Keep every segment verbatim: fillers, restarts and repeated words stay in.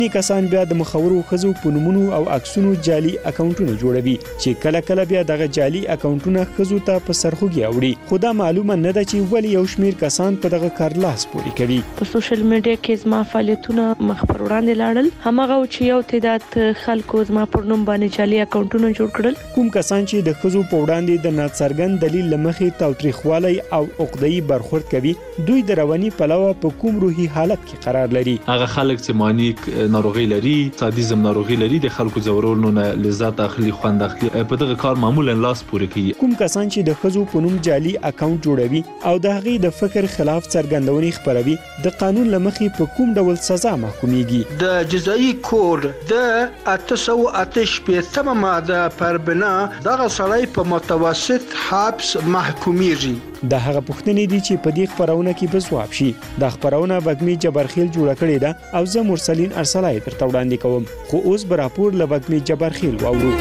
کسان بیا د مخورو خزو په نومونو او عکسونو جعلي اکاونټونه جوړوي چې کله کله بیا دغه جعلي اکاونټونه خزو ته په سرخوږي اوړي خو دا معلومه نه ده چې ولې یو شمیر کسان په دغه کار لاس پورې کوي. په سوشل میډیا کې زما فعالیتونه مخ پر وړاندې لاړل، همغه چې یو تعداد خلکو زما پر نوم باندې جعلي اکاونټونه جوړ کړل. کوم کسان چې د خزو په وړاندې د ناڅرګند دلیل لمخې تاوتریخوالي او عقده‌ای برخورد کوي، دوی د رواني پلوه په کوم روحي حالت کې قرار لري. هغه خلک چې مانیک ناروغي لري، سادیزم ناروغي لري، د خلکو زورولو نه لذت اخلي، خوند اخلي، په دغه کار معمولا لاس پورې کوي. کوم کسان چې د خزو په نوم جعلي اکاونټ جوړوي او د هغې د فکر خلاف څرګندونې خپروي، د قانون له مخې په کوم ډول سزا محکومیږي؟ د جزایي کود د اته سوه اته شپېتمه ماده پر بنا دغه سړی په متوسط حبس محکومیږي. د هغه پوښتنې دي چې په دې خبرونه کې به ځواب شي. د خبرونه بګمی جبرخیل جوړه کړې ده او زه مرسلین ارسلای ترته وړاندې کوم، خو اوس به راپور له بګمی جبرخیل واورو.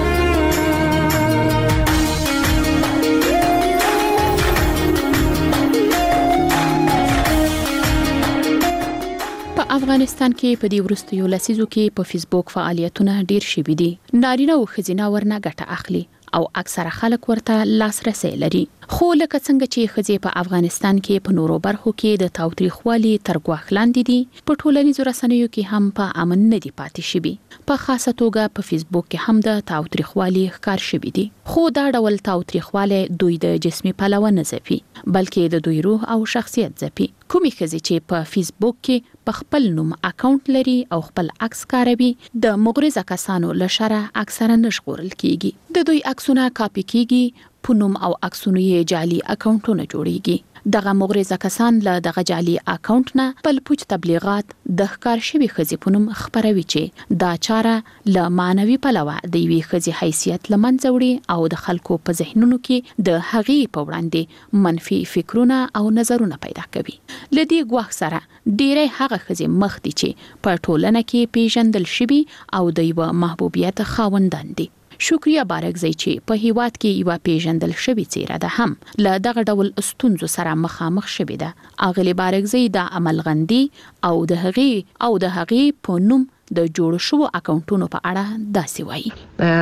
افغانستان کې په دې وروستیو لسیزو کې په فیسبوک فعالیتونه ډیر شوي دي. نارینه او ښځینه ورنه ګټه اخلي او اکثره خلک ورته لاسرسي لري. خو لکه څنګه چې ښځې په افغانستان کې په نورو برخو کې د تاوتریخوالي تر ګواښ لاندې دي، په ټولنیزو رسنیو کې هم په امن نه دي پاتې شوي. په خاصه توګه په فیسبوک کې هم د تاوتریخوالي ښکار شوي دي. خو دا ډول تاوتریخوالی دوی د جسمي پلوه نه ځپي، بلکې د دوی روح او شخصیت ځپي. کومې ښځې چې په فیسبوک کې په خپل نوم اکاونټ لري او خپل عکس کاروي، د مغرضه کسانو له شره اکثره نه ژغورل کیږي. د دوی عکسونه کاپي کیږي، په نوم او عکسونو یې جعلي اکاونټونه جوړیږي. دغه مغرضه کسان له دغه جعلي اکاونټ نه بل پوچ تبلیغات د ښکار شوي ښځې په نوم خپروي چې دا چاره له معنوي پلوه د یوې ښځې حیثیت له منځه وړي او د خلکو په ذهنونو کې د هغې په وړاندې منفي فکرونه او نظرونه پیدا کوي. له دې ګواښ سره ډېری هغه ښځې مخ دي چې په ټولنه کې پیژندل شوي او د یوه محبوبیت خاوندان دي. شکریه بارکزی چې په هیواد کې یو پیژندل شوی څیره ده هم له دغه ډول ستونزو سره مخامخ شوی ده. اغلی بارکزی د عملغندي او د هغې او د هغې په نوم د جوړ شو اکاونټونو په اړه داسې وایي.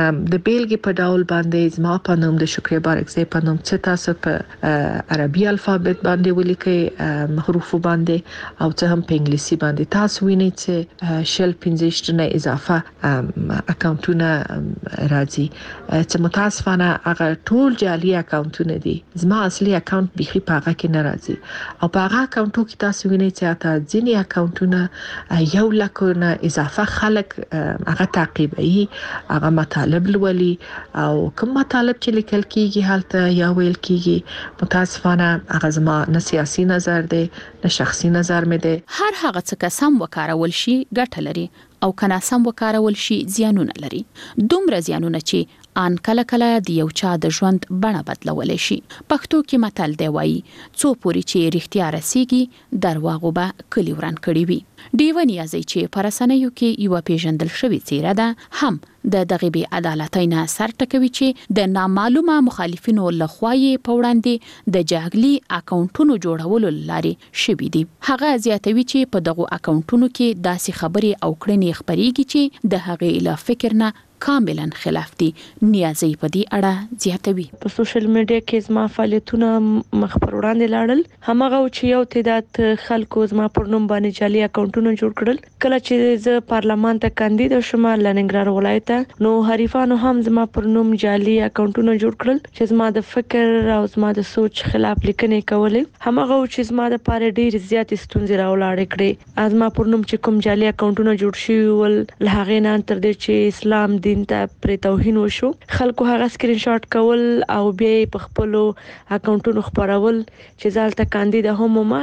د بیلګې په ډول باندې زما په نوم د شکریه بارکزی په نوم چې تاسو په عربي الفابet باندې ولیکئ، حروفو باندې او څه هم په انګلیسي باندې، تاسو وینئ چې شل پنځه نه اضافه اکاونټونه راځي چې متاسفانه هغه ټول جعلي اکاونټونه دي. زما اصلي اکاونټ بيخي په هغه کې نه راځي او په هغه اکاونټو کې تاسو وینئ چې اته ځینې اکاونټونه یو لک نه اضافه خلک هغه تعقیبوي، هغه مطالب لولي او کوم مطالب چې لیکل کیږي هلته یا ویل کیږي، متاسفانه هغه زما نه سیاسي نظر دی نه شخصي نظر مې دی. هر هغه څه که سم وکارول شي ګټه لري او که ناسم وکارول شي زیانونه لري. دومره زیانونه چې ان کله کله د یو چا د ژوند بڼه بدلولی شي. پښتو کې متل دی وایي څو پورې چې رښتیا رسیږي درواغو به کلی وران کړي وي. ډیوه نیازی چې په رسنیو کې یوه پیژندل شوې څیره ده هم د دغې بې عدالتۍ نه سر ټکوي چې د نامعلومه مخالفینو لخوا یې په وړاندې د جعلي اکاونټونو جوړولو له لارې شوي دي. هغه زیاتوي چې په دغو اکاونټونو کې داسې خبرې او کړنې خپریږي چې د هغې له فکر نه کاملا خلاف دي. نیازی په دې اړه زیاتوي. په سوشل میډیا کې زما فعالیتونه مخ پر وړاندې لاړل، همغه چې یو تعداد خلکو زما پر نوم باندې جعلي اکاونټونه جوړ کړل. کله چې زه پارلمان ته کاندید شوم لننګرهار ولایت، نو حریفانو هم زما پر نوم جعلي اکاونټونه جوړ کړل چې زما د فکر او زما د سوچ خلاف لیکنې کولې. همغه چې زما د پاره ډیر زیات ستونزې راولاړې کړې. زما پر نوم چې کوم جعلي اکاونټونه جوړ شوي ول، له هغې نه تر دې چې اسلام دین ته پرې توهین وشو، خلکو هغه سکرین شاټ کول او بیا په خپل اکاونټونو خبرول چې زالته کاندید هم ما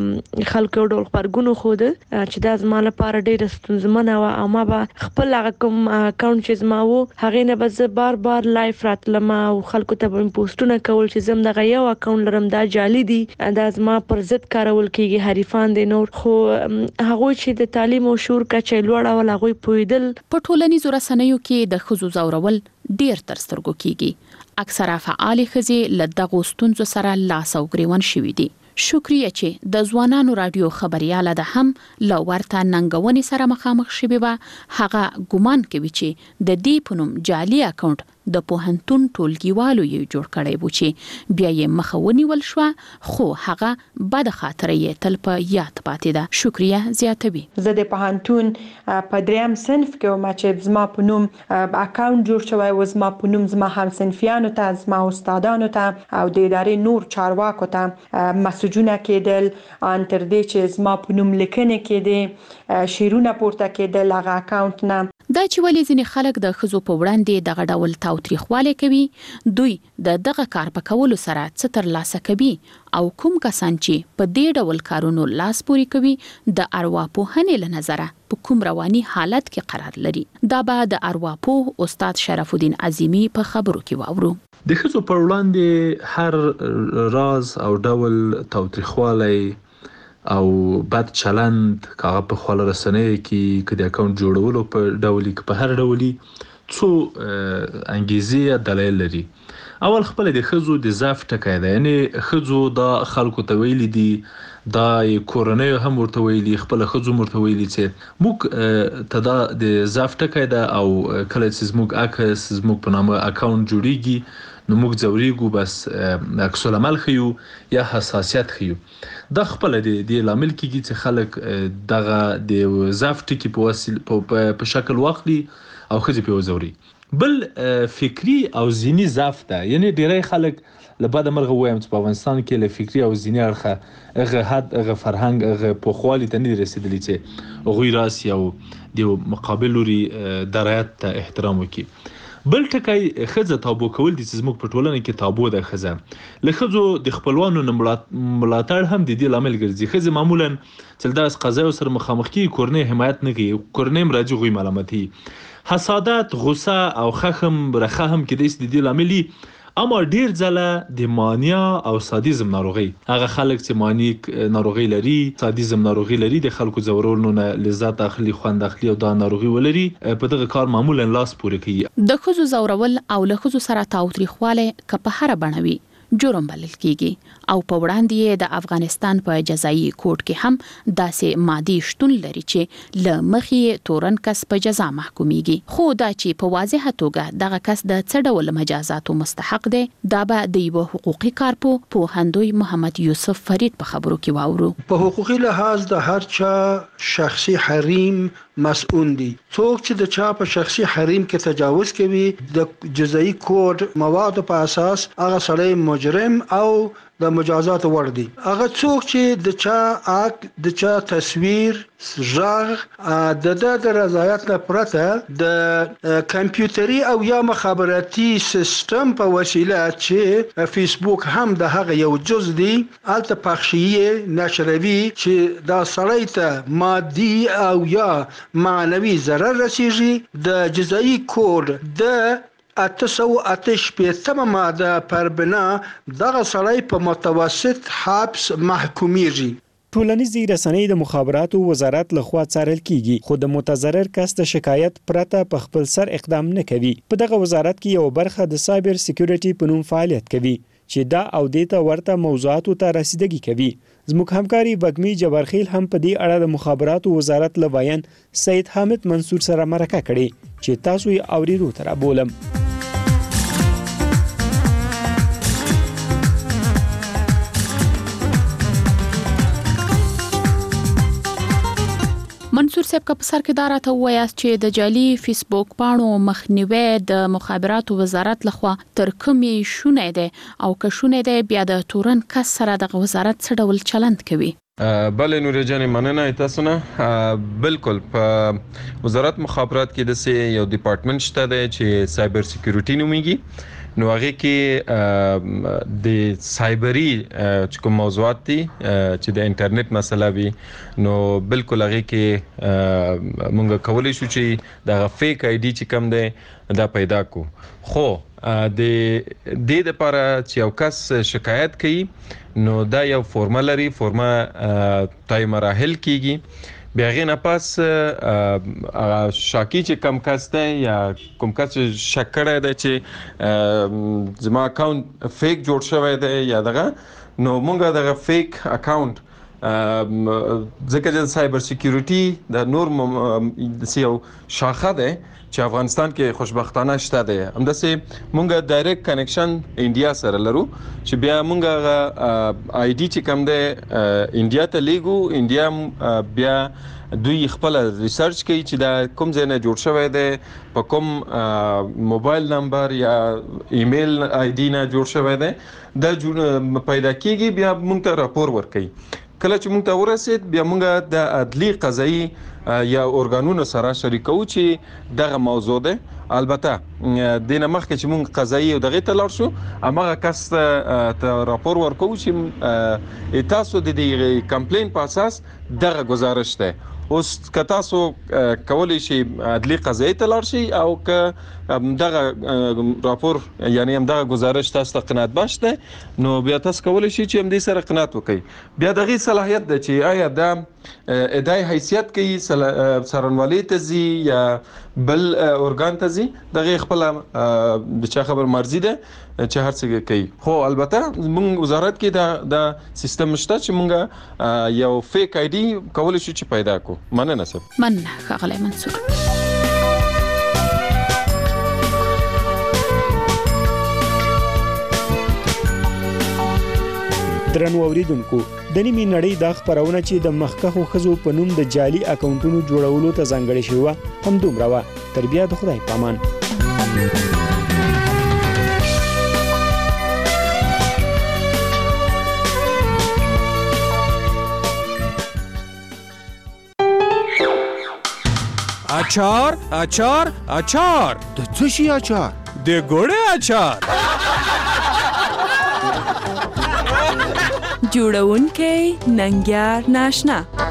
خلکو ډول خبرګونو خود چې دا زما لپاره ډیره ستونزمنه و او ما به خپل هغه کوم اکاونټ چې زما وو هغه نه به زه بار بار لایف راتلم او خلکو ته به پوسټونه کول چې زم دغه یو اکاونټ لرم دا جعلي دي، دا زما پر ضد کارول کیږي حریفان دي نور. خو هغه چې د تعلیم او شعور کچې لوړه ول هغه پویدل. په ټولنیزو رسنیو کې د ښځو ځورول ډیر تر سترګو کیږي. اکثره فعال ښځې له دغو ستونزو سره لاس او ګریوان شوي دي. شکریه چې د ځوانانو رادیو خبرياله ده هم لورته ننګونې سره مخامخ شوی و. هغه ګومان کوي چې د دې پونم جعلي اکاونټ د پوهنتون ټولګیوالو یې جوړ کړی و چې بیا یې مخونی ول شو، خو هغه بد خاطرې تل په یاد پاتې ده. شکریه زیاتوي: زه د پوهنتون په دریم صنف کې وم چې زما په نوم اکاونټ جوړ شوی و، زما په نوم زما همصنفیانو ته، زما استادانو ته او د ادارې نور چارواکو ته مسجونه کېدل، ان تر دې چې زما په نوم لیکنې کېدې، شیرونه پورته کېدل هغه اکاونټ نه. دا چې ولې ځینې خلک د ښځو په وړاندې دغه ډول تاوتریخوالی کوي، دوی د دغه کار په کولو سره څه ترلاسه کوي او کوم کسان چې په دې ډول کارونو لاس پورې کوي د ارواپوهنې له نظره په کوم رواني حالت کې قرار لري. دا به د ارواپوه استاد شرف الدین عظیمی په خبرو کې واورو. د ښځو په وړاندې هر راز او ډول تاوتریخوالی او بد چلند کاغه په خواله رسنۍ کې کدي اکاونټ جوړولو په ډول کې په هر ډولي څو انګیزې دلایل لري. اول خپل د ښځو د ضعف ټکی ده، یعنی ښځو د خلکو ته ویلي دي، دا کورنۍ هم ورته ویلي، خپل ښځو مرته ویلي چې موږ ته دا د ضعف ټکی ده او کله چې زموږ عکس زموږ په نامه اکاونټ جوړیږي نو موږ ځوریږو، بس عکس العمل خيو یا حساسیت خيو. دا خپل د دې لامل کېږي چې خلک دغه د ضعف ټکی په وسیله په شکل واخلي او ښځې په وزوري. بل فکری او ذهني ضعف ده، یعنی ډیری خلک لبعد مرغه وایم چې په افغانستان کې له فکری او ذهني اړخه هغه حد هغه فرهنګ هغه پوخوالي ته نه رسیدلی چې غوی راس یو د مقابل لوري درایت ته احترام وکړي. بل ټکی ښځه تابو کول دي چې زموږ په ټولنه کې تابو ده. ښځه له ښځو د خپلوانو نه ملاتړ هم د دې لامل ګرځي. ښځې معمولا چې داس قضایا سره مخامخ کیږي کورنۍ حمایت نه کوي، کورنۍ مراجع غوي ملامتي، حسادت، غصه او خخم برخه هم کې د دې لامل. اما ډیر ځله د مانیا او سادیزم ناروغي، هغه خلک چې مانیک ناروغي لري، سادیزم ناروغي لري، د خلکو زورولو نه لذت اخلي، خوند اخلي او دا ناروغي ولري، په دغه کار معمولا لاس پورې کوي. د ښځو زورول او له ښځو سره تاوتریخوالی که په هر بڼه وي جرم بلل کیږي او په وړاندې د افغانستان په جزایي کوډ کې هم داسې مادي شتون لري چې ل مخې تورن کس په جزا محکوميږي. خو دا چې په واضحه توګه دغه کس د څه ډول مجازاتو مستحق دی، دا به د یو حقوقي کارپو په هندوی محمد یوسف فرید په خبرو کې واورو. په حقوقي لحاظ د هر چا شخصي حریم مسؤل دي. څوک چې د چا په شخصي حریم کې تجاوز کوي د جزایي کوډ مواد په اساس هغه سړی مجرم او د مجازات ور دي. هغه څوک چې د چا اک د چا تصویر ژغ د د رضایت نه پرته د کمپیوټري او یا مخابراتي سیستم په وسیله چې فیسبوک هم د هغه یو جز دی الته پخشي نشروي چې دا سړی ته مادي او یا معنوي ضرر رسیږي، د جزایي کوډ د اته سوه اته شپېتمه ماده پر بنا دغه سړی په متوسط حبس محکومیږي. ټولنیزې رسنۍ د مخابراتو وزارت لخوا څارل کیږي، خو د متضرر کس د شکایت پرته په خپل سر اقدام نه کوي. په دغه وزارت کې یو برخه د سایبر سکیورټي په نوم فعالیت کوي چې دا او دیته ورته موضوعاتو ته رسیدګي کوي. زموږ همکاري وګمی جبارخیل هم په دې اړه د مخابراتو وزارت لوایان سید حامد منصور سره مرکه کړي چې تاسو یې اورېدو تر بولم. منصور صاحب کا په سر کې دارا ته وایاست چې د جعلي فیسبوک پاڼو مخنیوي د مخابراتو وزارت لخوا تر کومې شونه ده او که شونه ده بیا د تورن کس سره د وزارت څه ډول چلند کوي؟ بله نورې جانې مننه تاسو نه. بالکل په وزارت مخابرات کې د سه یو ډپارټمنټ شته دی چې سایبر سکیورټي نومیږي. نو هغه کې د سایبری چې کوم موضوعات دي چې د انټرنیټ مسله وي نو بالکل هغه کې مونږ کولای شو چې د فیک آی ډي چې کوم دی دا پیدا کو. خو د دې لپاره چې یو کس شکایت کوي نو دا یو فورمه لري، فورمه تای مراحل کیږي. بیا غي نه پاس شاکی چې کم کس دی یا کوم کس شک کړی دی چې زما اکاونټ فیک جوړ شوی دی یا دغه نو مونږ دغه فیک اکاونټ ځکه چې سایبر سکیورټي د نور یو شاخه ده چې افغانستان کې خوشبختانه شته ده همداسې مونږ ډایرکټ کنیکشن انډیا سره لرو چې بیا مونږ آی ډي چې کوم ده انډیا ته لیګو انډیا بیا دوی خپل ریسرچ کوي چې دا کوم ځای نه جوړ شوی دی په کوم موبایل نمبر یا ایمیل آی ډي نه جوړ شوی دی دا پیدا کیږي بیا موږ ته راپور ورکوي کله چې موږ ته ورسید بیا موږ د عدلي قضایي یا ارګانونو سره شریکو چې دغه موضوع ده البته د نمخ کې چې موږ قضایي او دغه ته لاړ شو هغه کس ته راپور ورکو چې تاسو د دې کمپلین په اساس دغه گزارش ده اوس که تاسو کولی شي عدلي قضایي ته لاړ شي او که دغه راپور یعنی هم دغه گزارش تاسو ته قناعت بخش ده نو بیا تاسو کولی شي چې هم دې سره قناعت وکړي بیا دغه صلاحیت ده چې آیا دا ادعای حیثیت کوي سرنوالي ته زی یا بل اورګان ته زی دغه خپل د چا خبر مرزي ده چې هر څه کوي خو البته موږ وزارت کې دا د سیستم شته چې موږ یو فیک آی ډي کولی شو چې پیدا کو مننه صاحب مننه ښاغلی منصور درنو اوریدونکو د نیمې نړۍ د خبرونه چې د مخکخو خزو په نوم د جعلي اکاونټونو جوړولو ته ځانګړې شوه هم دومره وه تر بیا د خدای پامان اچار اچار اچار د څه شي اچار د ګوړې اچار جوړونکی ننګیار ناشنا